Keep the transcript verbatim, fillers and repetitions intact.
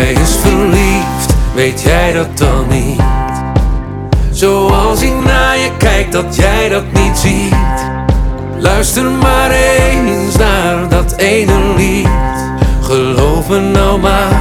Hij is verliefd, weet jij dat dan niet? Zoals hij naar je kijkt, dat jij dat niet ziet. Luister maar eens naar dat ene lied. Geloof me nou maar,